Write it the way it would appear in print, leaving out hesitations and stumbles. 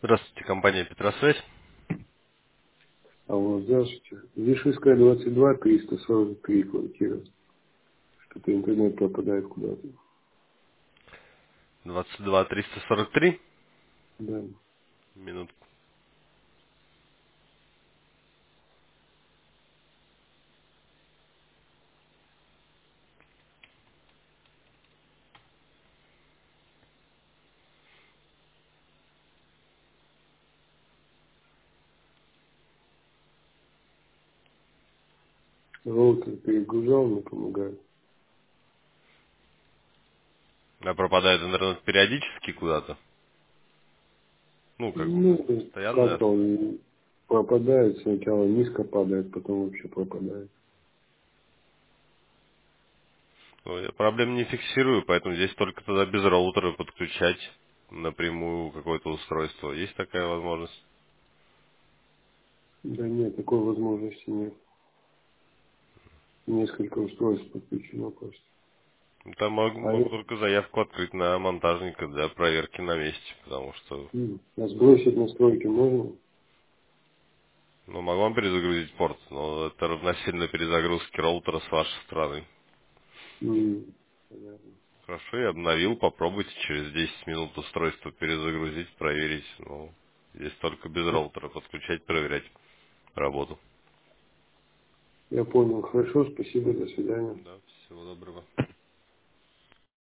Здравствуйте, компания Петросвязь. А вот, здравствуйте. Вишивская 22, 343 квартира. Что-то интернет пропадает куда-то. 22 343. Да. Минутку. Роутер перегружал, не помогает. А пропадает интернет периодически куда-то? Ну, как бы, Ну, постоянно. как-то он пропадает, сначала низко падает, потом вообще пропадает. Ну, я проблем не фиксирую, поэтому здесь только тогда без роутера подключать напрямую какое-то устройство. Есть такая возможность? Да нет, такой возможности нет. Несколько устройств подключено просто. Там могу, А, могу только заявку открыть на монтажника для проверки на месте, потому что, а сбросить настройки можно? ну, могу вам перезагрузить порт, но это равносильно перезагрузке роутера с вашей стороны. Понятно. Хорошо, я обновил, попробуйте через 10 минут устройство перезагрузить, проверить. Ну, здесь только без роутера подключать, проверять работу. Я понял. Хорошо, спасибо, до свидания. Да, всего доброго.